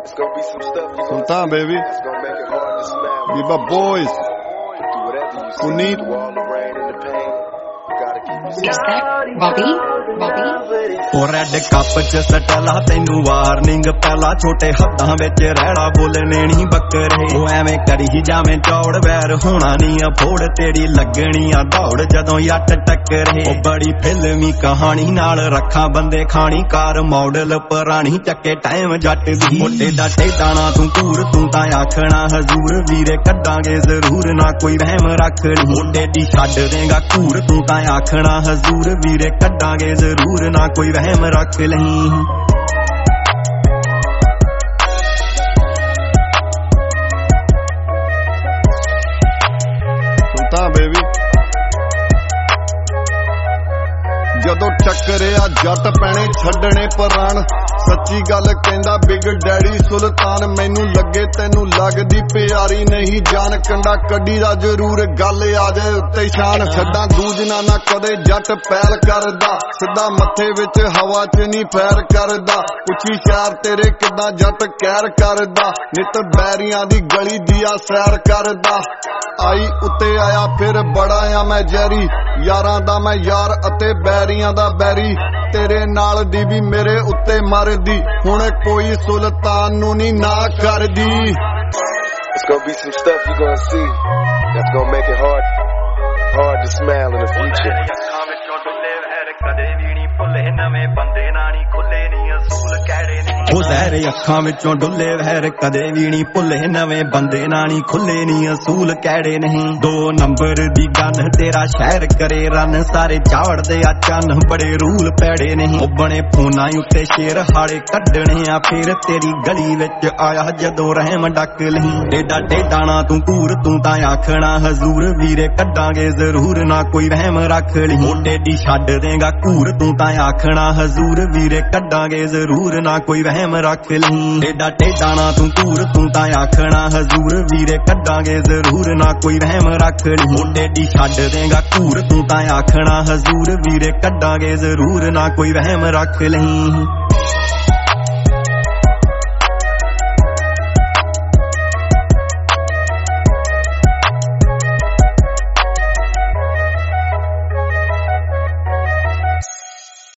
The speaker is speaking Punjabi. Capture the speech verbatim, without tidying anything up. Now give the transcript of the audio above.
Sultan, baby. Be my boys. Who need? Is that Bobby? Bobby? ਉਹ ਰੈਡ ਕੱਪ ਚ ਸਟਲਾ ਤੈਨੂੰ ਵਾਰਨਿੰਗ ਪਹਿਲਾਂ ਛੋਟੇ ਹੱਥਾਂ ਵਿੱਚ ਰਹਿਣਾ ਬੋਲਣੇ ਨਹੀਂ ਬੱਕਰੇ ਉਹ ਐਵੇਂ ਕਰੀ ਜਾਵੇਂ ਚੌੜ ਵੈਰ ਹੋਣਾ ਨਹੀਂ ਅਫੋੜ ਤੇਰੀ ਲੱਗਣੀ ਆ ਦੌੜ ਜਦੋਂ ਯੱਟ ਟੱਕਰੇ ਉਹ ਬੜੀ ਫਿਲਮੀ ਕਹਾਣੀ ਨਾਲ ਰੱਖਾਂ ਬੰਦੇ ਖਾਣੀ ਕਾਰ ਮਾਡਲ ਪੁਰਾਣੀ ਚੱਕੇ ਟਾਈਮ ਜੱਟ ਦੀ ਮੋਟੇ ਦਾ ਟੇਡਾਣਾ ਤੂੰ ਘੂਰ ਤੂੰ ਤਾਂ ਆਖਣਾ ਹਜ਼ੂਰ ਵੀਰੇ ਕੱਢਾਂਗੇ ਜ਼ਰੂਰ ਨਾ ਕੋਈ ਵਹਿਮ ਰੱਖ ਲਈ ਮੋਟੇ ਦੀ ਛੱਡ ਦੇਗਾ ਘੂਰ ਤੂੰ ਤਾਂ ਆਖਣਾ ਹਜ਼ੂਰ ਵੀਰੇ ਕੱਢਾਂਗੇ ਜ਼ਰੂਰ ਨਾ ਕੋਈ ਵਹਿਮ ਰੱਖ ਲਈ ਸੁਲਤਾਨ ਬੇਬੀ ਜਦੋਂ ਟੱਕਰਿਆ ਜੱਟ ਪੈਣੇ ਛੱਡਣੇ ਪਰਾਣ ਸੱਚੀ ਗੱਲ ਕਹਿੰਦਾ ਬਿਗ ਡੈਡੀ ਸੁਲਤਾਨ ਮੈਨੂੰ ਲੱਗੇ ਤੈਨੂੰ ਲੱਗਦੀ ਪਿਆਰੀ ਨਹੀਂ ਜਾਨ ਕੰਡਾ ਕੱਢੀ ਦਾ ਜ਼ਰੂਰ ਗੱਲ ਆ ਜਾਏ ਉੱਤੇ ਸ਼ਾਨ ਛੱਡਾਂ ਦੂਜਨਾ ਨਾ ਕਦੇ ਜੱਟ ਪੈਲ ਕਰਦਾ ਸਿੱਧਾ ਮੱਥੇ ਵਿੱਚ ਹਵਾ 'ਚ ਨਹੀਂ ਫੈਰ ਕਰਦਾ ਪੁੱਛੀ ਸ਼ਹਿਰ ਤੇਰੇ ਕਿੱਦਾਂ ਜੱਟ ਕਹਿਰ ਕਰਦਾ ਨਿਤ ਬੈਰੀਆਂ ਦੀ ਗਲੀ ਦੀਆ ਸੈਰ ਕਰਦਾ ਆਈ ਉੱਤੇ ਆਇਆ ਫਿਰ ਬੜਾ ਆ ਮੈਂ ਜੈਰੀ ਯਾਰਾਂ ਦਾ ਮੈਂ ਯਾਰ ਅਤੇ ਬੈਰੀਆਂ ਦਾ ਬੈਰੀ ਤੇਰੇ ਨਾਲ ਦੀ ਵੀ ਮੇਰੇ ਉੱਤੇ ਮਰਦੀ ਹੁਣ ਕੋਈ ਸੁਲਤਾਨ ਨੂੰ ਨਹੀਂ ਨਾ ਕਰਦੀ It's gonna be some stuff you're gonna see that's gonna make it hard hard to smile in the future ਉਹ ਜ਼ਹਿਰੇ ਅੱਖਾਂ ਵਿੱਚੋਂ ਡੁੱਲੇ ਵਹਿਰ ਕਦੇ ਵੀ ਨਹੀਂ ਭੁੱਲੇ ਨਵੇਂ ਬੰਦੇ ਨਾਲ ਨਹੀਂ ਖੁੱਲੇ ਨਹੀਂ ਅਸੂਲ ਕਿਹੜੇ ਨਹੀਂ ਦੋ ਨੰਬਰ ਦੀ ਗੱਲ ਤੇਰਾ ਸ਼ਹਿਰ ਕਰੇ ਰਨ ਸਾਰੇ ਝਾੜਦੇ ਆ ਚੰਨ ਬੜੇ ਰੂਲ ਪੈੜੇ ਨਹੀਂ ਉਹ ਬਣੇ ਫੋਨਾਂ ਉੱਤੇ ਸ਼ੇਰ ਹਾੜੇ ਕੱਢਣੇ ਆ ਫੇਰ ਤੇਰੀ ਗਲੀ ਵਿੱਚ ਆਇਆ ਜਦੋਂ ਰਹਿਮ ਡੱਕ ਲਈ ਡੇਡਾ ਡੇਡਾਣਾ ਤੂੰ ਘੂਰ ਤੂੰ ਤਾਂ ਆਖਣਾ ਹਜ਼ੂਰ ਵੀਰੇ ਕੱਢਾਂਗੇ ਜ਼ਰੂਰ ਨਾ ਕੋਈ ਵਹਿਮ ਰੱਖ ਲਈ ਮੋਢੇ ਦੀ ਛੱਡ ਦੇਗਾ ਘੂਰ ਤੂੰ ਤਾਂ ਆਖਣਾ ਹਜ਼ੂਰ ਵੀਰੇ ਕੱਢਾਂਗੇ ਜ਼ਰੂਰ ਨਾ ਕੋਈ ਵਹਿਮ ਰੱਖ ਲਈ ਡੇਡਾ ਡੇਡਾਣਾ ਤੂੰ ਘੂਰ ਤੂੰ ਤਾਂ ਆਖਣਾ ਹਜ਼ੂਰ ਵੀਰੇ ਕੱਢਾਂਗੇ ਜ਼ਰੂਰ ਨਾ ਕੋਈ ਵਹਿਮ ਰੱਖ ਲਈ ਮੋਢੇ ਦੀ ਛੱਡ ਦੇਗਾ ਘੂਰ ਤੂੰ ਤਾਂ ਆਖਣਾ ਹਜ਼ੂਰ ਵੀਰੇ ਕੱਢਾਂਗੇ ਜ਼ਰੂਰ ਨਾ ਕੋਈ ਵਹਿਮ ਰੱਖ ਲਈ